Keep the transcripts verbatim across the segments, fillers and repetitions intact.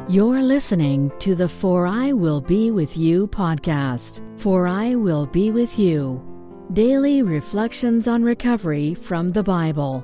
You're listening to the For I Will Be With You podcast. For I Will Be With You. Daily reflections on recovery from the Bible.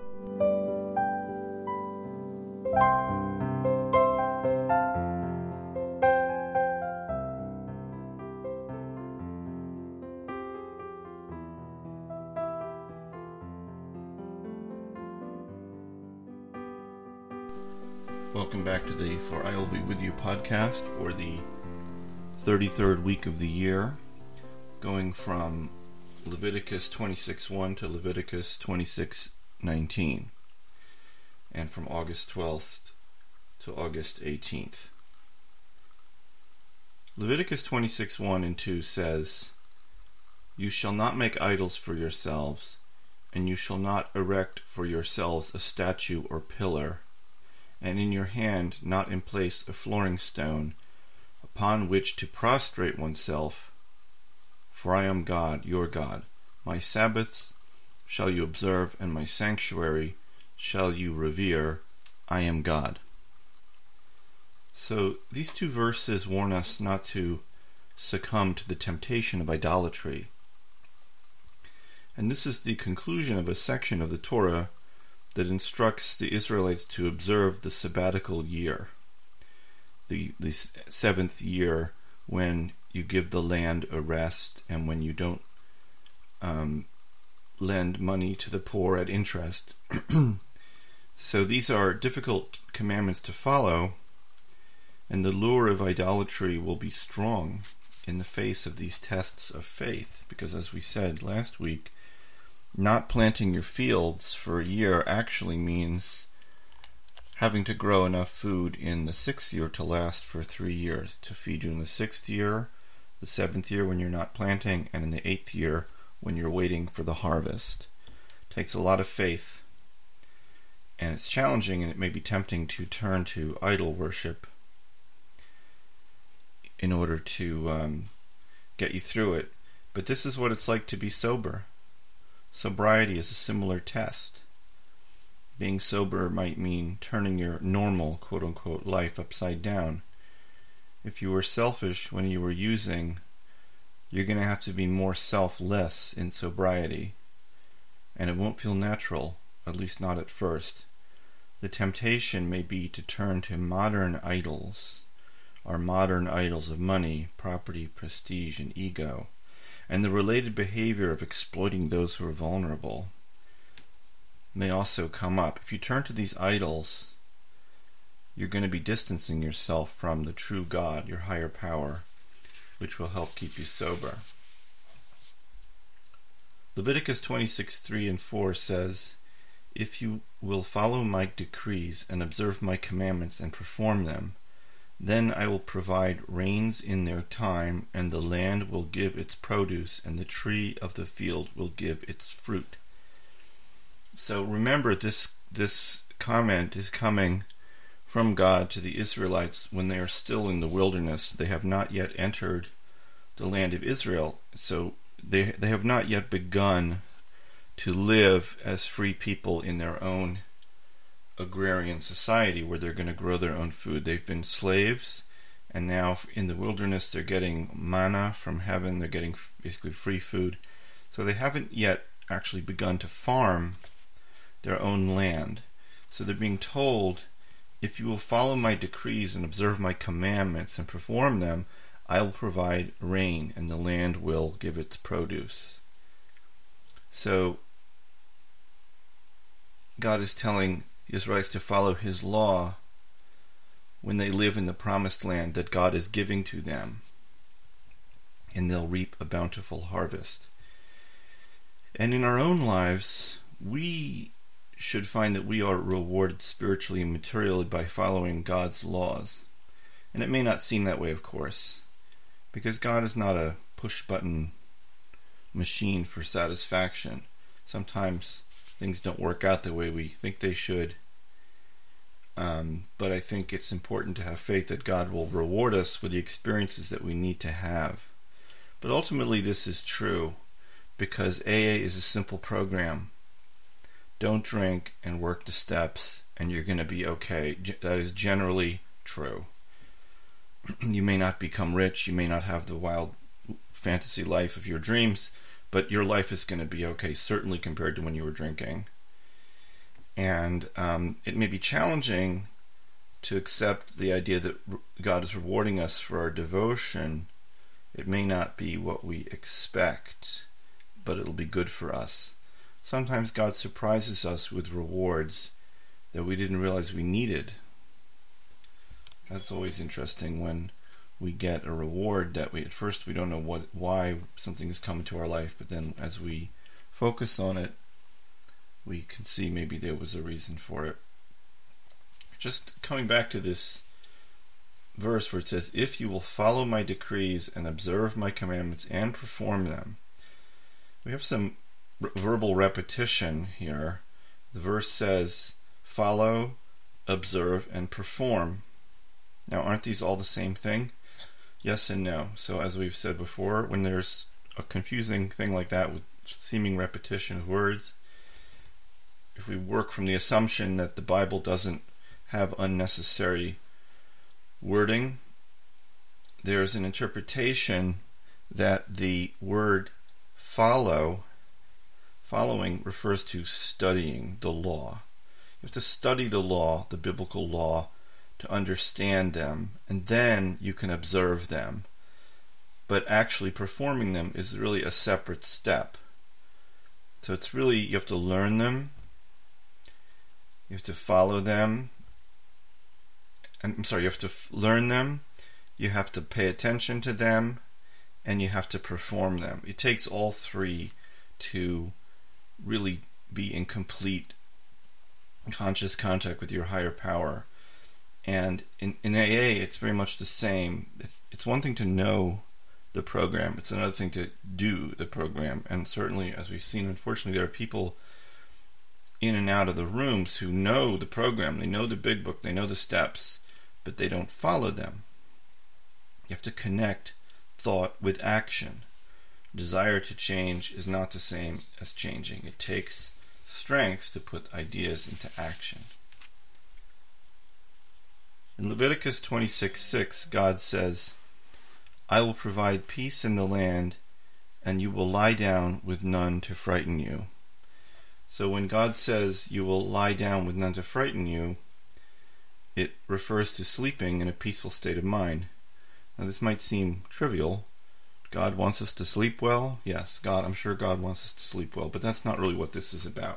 Welcome back to the For I Will Be With You podcast for the thirty-third week of the year, going from Leviticus twenty-six one to Leviticus twenty-six nineteen, and from August twelfth to August eighteenth. Leviticus twenty-six one and two says, "You shall not make idols for yourselves, and you shall not erect for yourselves a statue or pillar, and in your hand not in place a flooring stone, upon which to prostrate oneself. For I am God, your God. My Sabbaths shall you observe, and my sanctuary shall you revere. I am God." So these two verses warn us not to succumb to the temptation of idolatry. And this is the conclusion of a section of the Torah that instructs the Israelites to observe the sabbatical year, the, the seventh year when you give the land a rest and when you don't um, lend money to the poor at interest. So these are difficult commandments to follow, and the lure of idolatry will be strong in the face of these tests of faith, because as we said last week, not planting your fields for a year actually means having to grow enough food in the sixth year to last for three years, to feed you in the sixth year, the seventh year when you're not planting, and in the eighth year when you're waiting for the harvest. It takes a lot of faith, and it's challenging, and it may be tempting to turn to idol worship in order to um, get you through it. But this is what it's like to be sober. Sobriety is a similar test. Being sober might mean turning your normal, quote-unquote, life upside down. If you were selfish when you were using, you're going to have to be more selfless in sobriety. And it won't feel natural, at least not at first. The temptation may be to turn to modern idols, our modern idols of money, property, prestige, and ego, and the related behavior of exploiting those who are vulnerable may also come up. If you turn to these idols, you're going to be distancing yourself from the true God, your higher power, which will help keep you sober. Leviticus twenty-six three and four says, "If you will follow my decrees and observe my commandments and perform them, then I will provide rains in their time, and the land will give its produce, and the tree of the field will give its fruit." So remember, this this comment is coming from God to the Israelites when they are still in the wilderness. They have not yet entered the land of Israel, so they they have not yet begun to live as free people in their own agrarian society where they're going to grow their own food. They've been slaves, and now in the wilderness they're getting manna from heaven. They're getting basically free food. So they haven't yet actually begun to farm their own land. So they're being told, if you will follow my decrees and observe my commandments and perform them, I will provide rain, and the land will give its produce. So God is telling the Israelites to follow his law when they live in the promised land that God is giving to them, and they'll reap a bountiful harvest. And in our own lives, we should find that we are rewarded spiritually and materially by following God's laws. And it may not seem that way, of course, because God is not a push-button machine for satisfaction. Sometimes things don't work out the way we think they should. Um, but I think it's important to have faith that God will reward us with the experiences that we need to have. But ultimately this is true because A A is a simple program. Don't drink and work the steps and you're going to be okay. That is generally true. You may not become rich, you may not have the wild fantasy life of your dreams, but your life is going to be okay, certainly compared to when you were drinking. And um, it may be challenging to accept the idea that God is rewarding us for our devotion. It may not be what we expect, but it'll be good for us. Sometimes God surprises us with rewards that we didn't realize we needed. That's always interesting when we get a reward that we at first we don't know what why something has come into our life, but then as we focus on it, we can see maybe there was a reason for it. Just coming back to this verse where it says, if you will follow my decrees and observe my commandments and perform them. We have some r- verbal repetition here. The verse says, follow, observe, and perform. Now, aren't these all the same thing? Yes and no. So as we've said before, when there's a confusing thing like that with seeming repetition of words, if we work from the assumption that the Bible doesn't have unnecessary wording, there's an interpretation that the word follow, following refers to studying the law. You have to study the law, the biblical law, to understand them, and then you can observe them. But actually performing them is really a separate step. So it's really, you have to learn them, you have to follow them, and, I'm sorry, you have to f- learn them, you have to pay attention to them, and you have to perform them. It takes all three to really be in complete conscious contact with your higher power. And in, in A A, it's very much the same. It's it's one thing to know the program. It's another thing to do the program. And certainly, as we've seen, unfortunately, there are people in and out of the rooms who know the program. They know the big book. They know the steps, but they don't follow them. You have to connect thought with action. Desire to change is not the same as changing. It takes strength to put ideas into action. In Leviticus twenty-six six, God says, I will provide peace in the land, and you will lie down with none to frighten you. So when God says you will lie down with none to frighten you, it refers to sleeping in a peaceful state of mind. Now this might seem trivial. God wants us to sleep well. Yes, God, I'm sure God wants us to sleep well, but that's not really what this is about.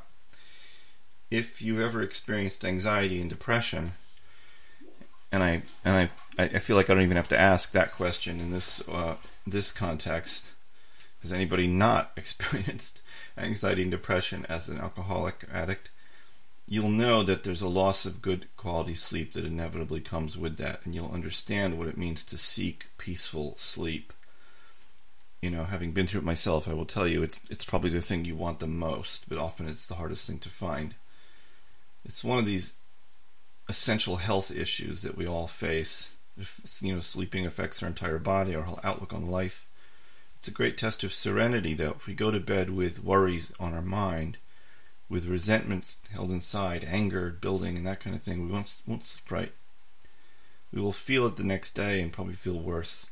If you've ever experienced anxiety and depression, and I and I, I feel like I don't even have to ask that question in this uh, this context. Has anybody not experienced anxiety and depression as an alcoholic addict? You'll know that there's a loss of good quality sleep that inevitably comes with that, and you'll understand what it means to seek peaceful sleep. You know, having been through it myself, I will tell you it's it's probably the thing you want the most, but often it's the hardest thing to find. It's one of these essential health issues that we all face. If, you know, sleeping affects our entire body, our whole outlook on life. It's a great test of serenity, though. If we go to bed with worries on our mind, with resentments held inside, anger building, and that kind of thing, we won't, won't sleep right. We will feel it the next day and probably feel worse.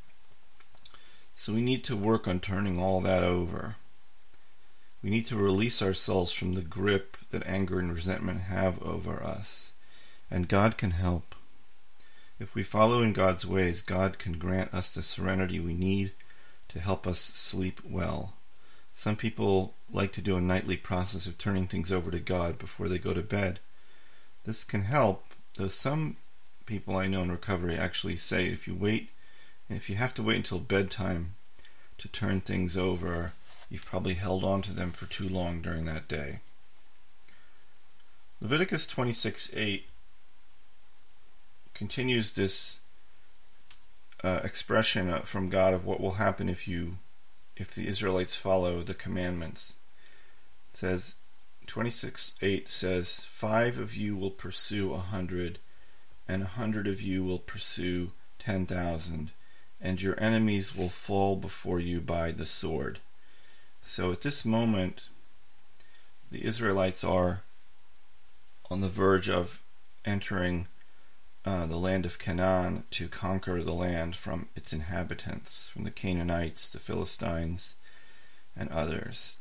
So we need to work on turning all that over. We need to release ourselves from the grip that anger and resentment have over us. And God can help. If we follow in God's ways, God can grant us the serenity we need to help us sleep well. Some people like to do a nightly process of turning things over to God before they go to bed. This can help, though some people I know in recovery actually say if you wait, and if you have to wait until bedtime to turn things over, you've probably held on to them for too long during that day. Leviticus twenty-six eight continues this uh, expression uh, from God of what will happen if you, if the Israelites follow the commandments. It says, twenty-six eight says, five of you will pursue a hundred, and a hundred of you will pursue ten thousand, and your enemies will fall before you by the sword. So at this moment, the Israelites are on the verge of entering uh, the land of Canaan to conquer the land from its inhabitants, from the Canaanites, the Philistines, and others.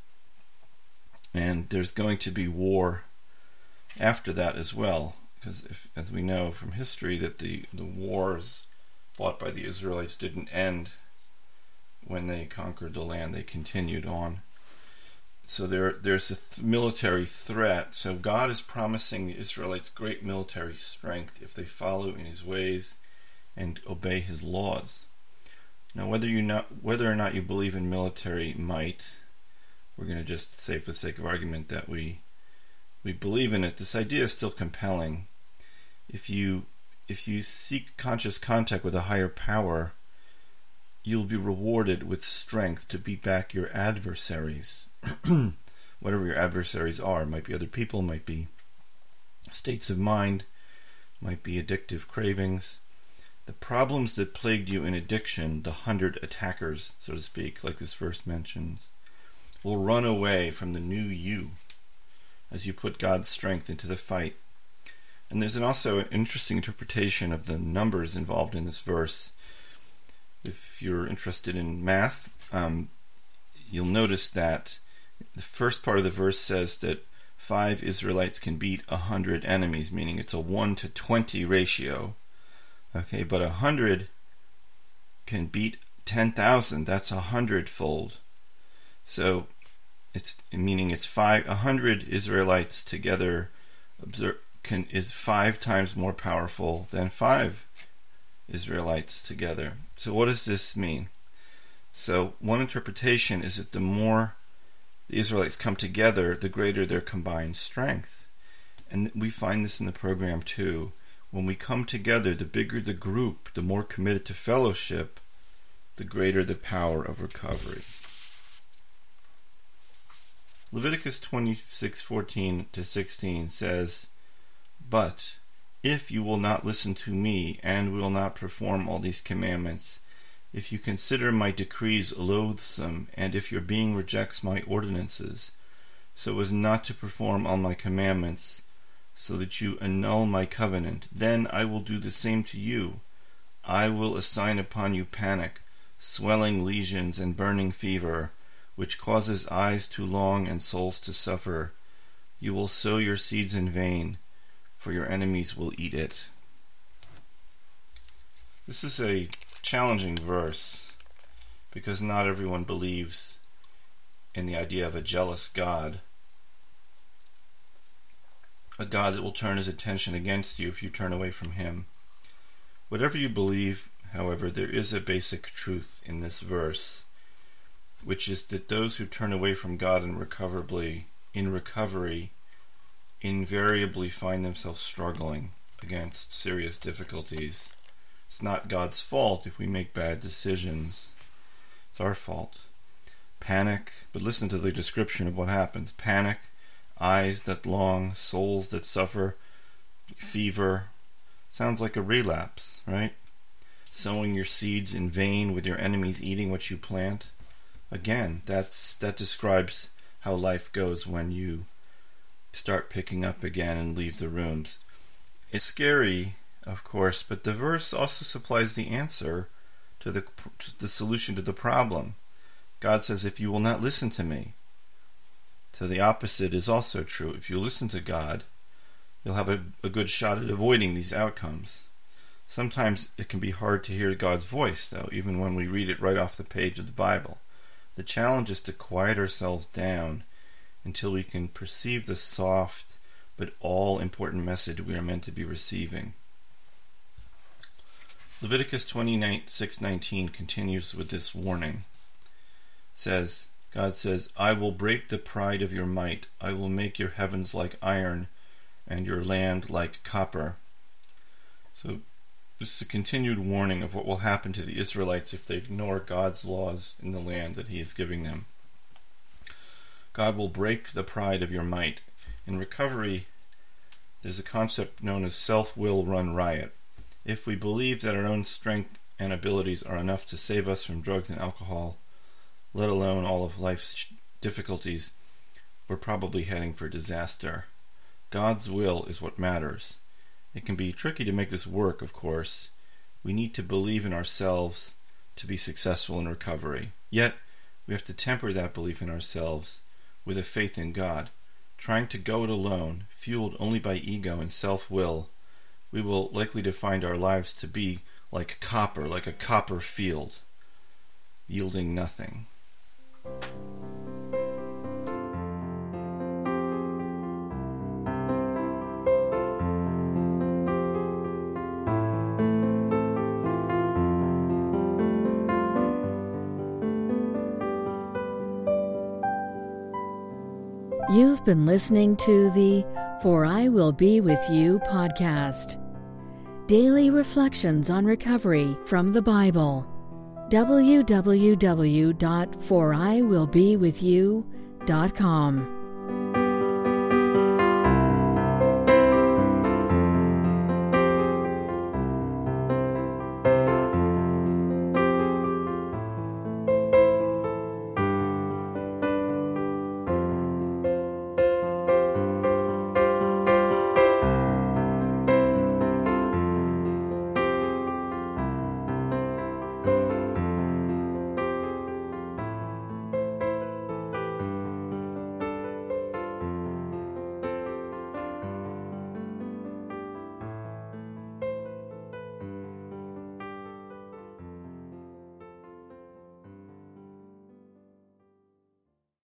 And there's going to be war after that as well, because if, as we know from history, that the, the wars fought by the Israelites didn't end when they conquered the land. They continued on. So there, there's a th- military threat. So God is promising the Israelites great military strength if they follow in His ways and obey His laws. Now, whether you not whether or not you believe in military might, we're going to just say for the sake of argument that we we believe in it. This idea is still compelling. If you if you seek conscious contact with a higher power, you'll be rewarded with strength to beat back your adversaries. Whatever your adversaries are. Might be other people, might be states of mind, might be addictive cravings. The problems that plagued you in addiction, the hundred attackers, so to speak, like this verse mentions, will run away from the new you as you put God's strength into the fight. And there's an also an interesting interpretation of the numbers involved in this verse. If you're interested in math, um, you'll notice that the first part of the verse says that five Israelites can beat a hundred enemies, meaning it's a one to twenty ratio. Okay, but a hundred can beat ten thousand. That's a hundredfold. So it's meaning it's five. A hundred Israelites together observe, can is five times more powerful than five Israelites together. So what does this mean? So one interpretation is that the more the Israelites come together, the greater their combined strength. And we find this in the program too. When we come together, the bigger the group, the more committed to fellowship, the greater the power of recovery. Leviticus twenty-six fourteen to sixteen says, "But if you will not listen to me and will not perform all these commandments, if you consider my decrees loathsome, and if your being rejects my ordinances, so as not to perform all my commandments, so that you annul my covenant, then I will do the same to you. I will assign upon you panic, swelling lesions, and burning fever, which causes eyes to long and souls to suffer. You will sow your seeds in vain, for your enemies will eat it." This is a challenging verse, because not everyone believes in the idea of a jealous God, a God that will turn His attention against you if you turn away from Him. Whatever you believe, however, there is a basic truth in this verse, which is that those who turn away from God in recoverably, in recovery invariably find themselves struggling against serious difficulties. It's not God's fault if we make bad decisions. It's our fault. Panic, but listen to the description of what happens. Panic, eyes that long, souls that suffer, fever. Sounds like a relapse, right? Sowing your seeds in vain with your enemies eating what you plant. Again, that's that describes how life goes when you start picking up again and leave the rooms. It's scary, of course, but the verse also supplies the answer to the to the solution to the problem. God says, if you will not listen to me. So the opposite is also true. If you listen to God, you'll have a, a good shot at avoiding these outcomes. Sometimes it can be hard to hear God's voice, though, even when we read it right off the page of the Bible. The challenge is to quiet ourselves down until we can perceive the soft but all-important message we are meant to be receiving. Leviticus twenty-six nineteen continues with this warning. It says, God says, "I will break the pride of your might. I will make your heavens like iron and your land like copper." So this is a continued warning of what will happen to the Israelites if they ignore God's laws in the land that He is giving them. God will break the pride of your might. In recovery, there's a concept known as self-will run riot. If we believe that our own strength and abilities are enough to save us from drugs and alcohol, let alone all of life's difficulties, we're probably heading for disaster. God's will is what matters. It can be tricky to make this work, of course. We need to believe in ourselves to be successful in recovery. Yet, we have to temper that belief in ourselves with a faith in God. Trying to go it alone, fueled only by ego and self-will, we will likely to find our lives to be like copper, like a copper field, yielding nothing. You've been listening to the For I Will Be With You podcast. Daily reflections on recovery from the Bible. w w w dot for i will be with you dot com